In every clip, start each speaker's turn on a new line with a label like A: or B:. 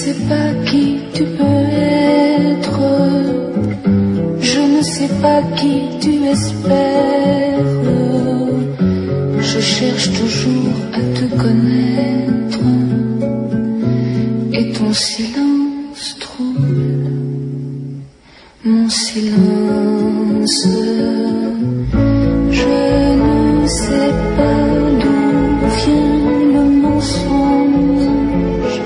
A: sais pas qui tu peux être, je ne sais pas qui tu espères. Je cherche toujours à te connaître et ton silence trouble mon silence. Je ne sais pas d'où vient le mensonge.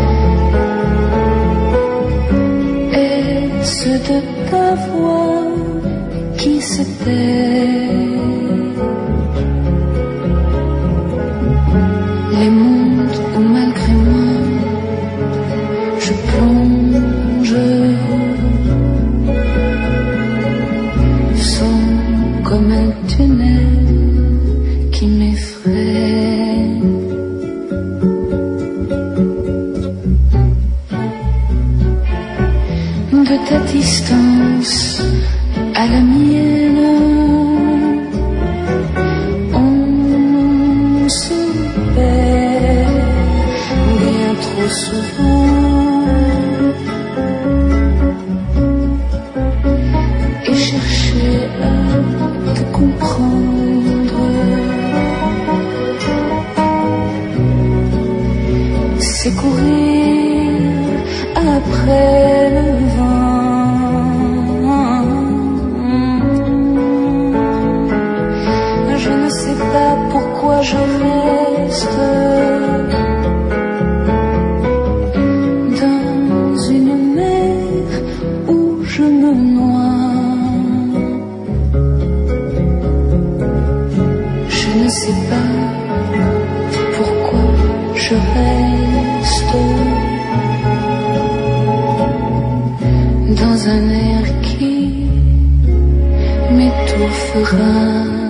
A: Est-ce de ta voix qui se tait? Les mondes où malgré moi je plonge sont comme un tunnel qui m'effraie. De ta distance à la mienne, on se perd bien trop souvent. Et chercher à te comprendre, c'est courir après le vent. Je ne sais pas pourquoi je reste dans une mer où je me noie. Je ne sais pas pourquoi je reste dans un air qui m'étouffera.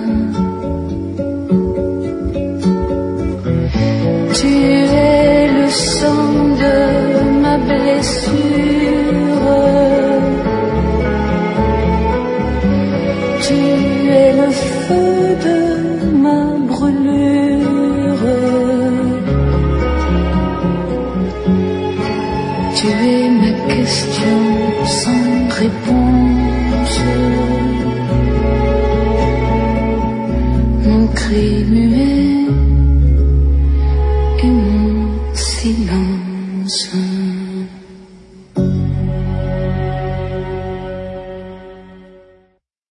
A: Tu es le sang de ma blessure, tu es le feu de ma brûlure, tu es ma question sans réponse, mon cri murmuré.